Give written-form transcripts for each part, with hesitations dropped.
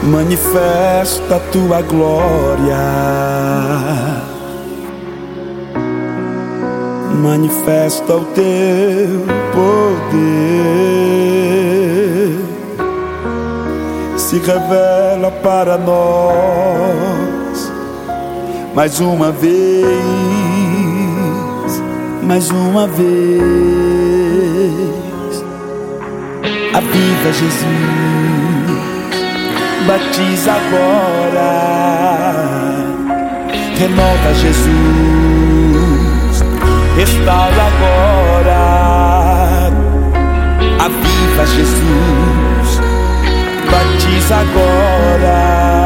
Manifesta a tua glória, manifesta o teu poder, se revela para nós mais uma vez, mais uma vez. Aviva Jesus, batiza agora, renova Jesus, restaura agora. Aviva Jesus, batiza agora,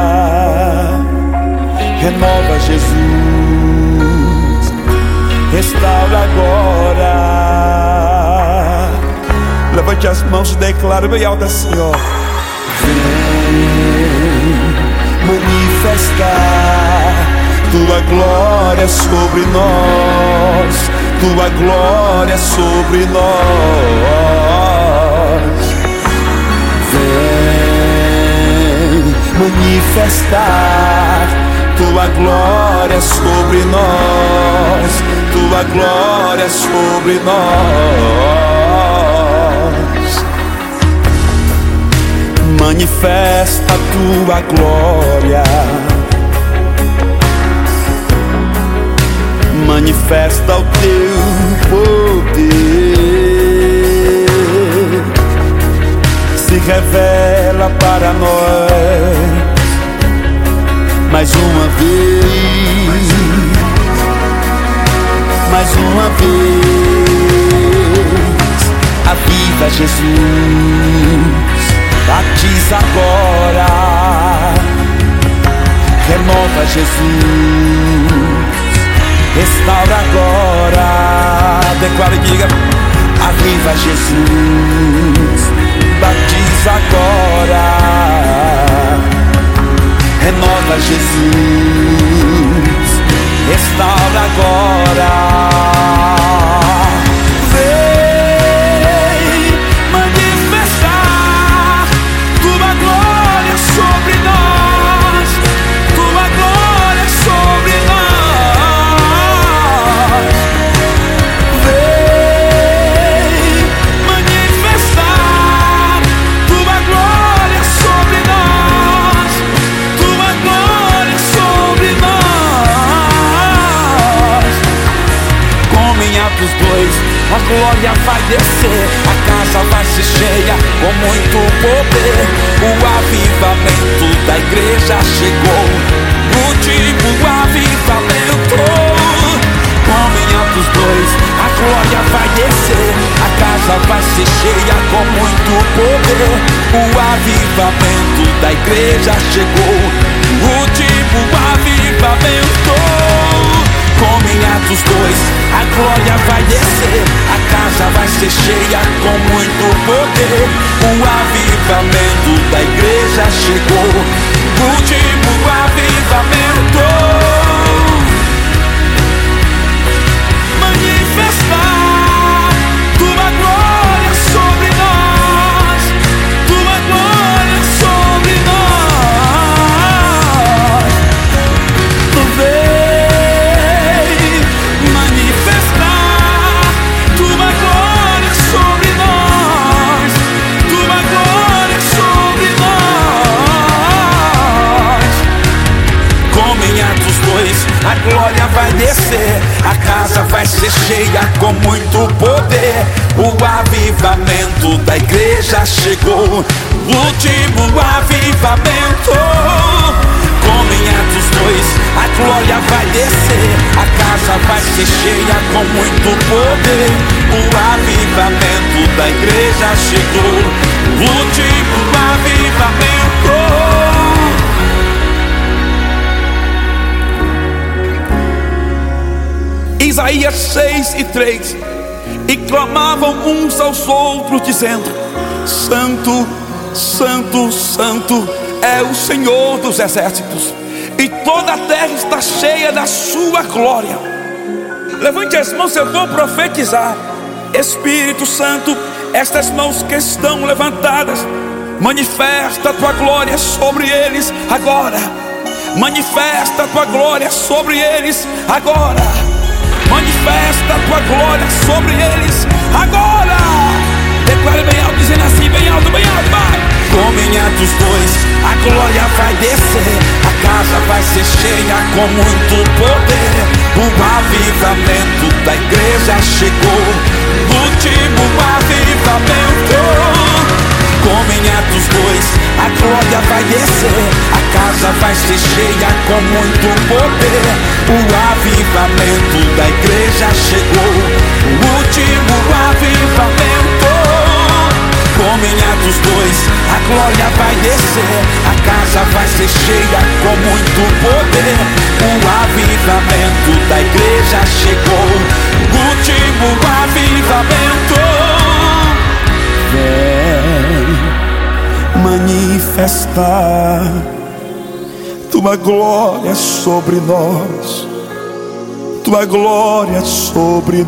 renova Jesus, restaura agora. Levante as mãos e declara bem alto assim, ó: manifestar tua glória sobre nós, tua glória sobre nós. Vem manifestar tua glória sobre nós, tua glória sobre nós. Manifesta a tua glória, manifesta o teu poder, se revela para nós mais uma vez, mais uma vez. Aviva Jesus, batiza agora, renova Jesus, restaura agora. Declara e diga: aviva Jesus, batiza agora, renova Jesus, restaura agora. A glória vai descer, a casa vai ser cheia com muito poder. O avivamento da igreja chegou, o último avivamento. Com em Atos 2, a glória vai descer, a casa vai ser cheia com muito poder. O avivamento da igreja chegou, o último avivamento. Como em Atos 2, a glória vai descer, a casa vai ser cheia com muito poder. O avivamento da igreja chegou, o último avivamento. Manifestar tua glória sobre nós, tua glória sobre nós. Tu vês a glória vai descer, a casa vai ser cheia com muito poder. O avivamento da igreja chegou, o último avivamento. Como em Atos 2, a glória vai descer, a casa vai ser cheia com muito poder. O avivamento da igreja chegou, o último avivamento. Isaías 6:3. E clamavam uns aos outros, dizendo: Santo, Santo, Santo é o Senhor dos exércitos, e toda a terra está cheia da sua glória. Levante as mãos, eu vou profetizar. Espírito Santo, estas mãos que estão levantadas, Manifesta a tua glória sobre eles agora. Manifesta a tua glória sobre eles agora. Manifesta a tua glória sobre eles agora. Declare bem alto, dizendo assim, bem alto, vai. Como em Atos 2, a glória vai descer, a casa vai ser cheia com muito poder. O avivamento da igreja chegou, o último avivamento. Como em Atos 2, a glória vai descer, a casa vai ser cheia com muito poder. O avivamento da igreja chegou, o último avivamento. Como em Atos 2, a glória vai descer, a casa vai ser cheia com muito poder. O avivamento da igreja chegou, o último avivamento. Vem manifestar tua glória sobre nós, tua glória sobre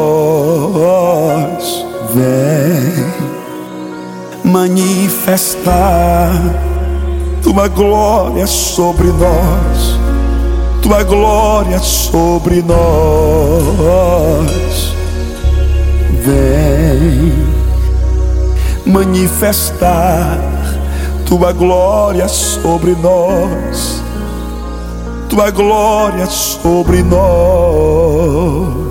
nós. Vem manifestar tua glória sobre nós, tua glória sobre nós. Vem manifestar tua glória sobre nós, tua glória sobre nós.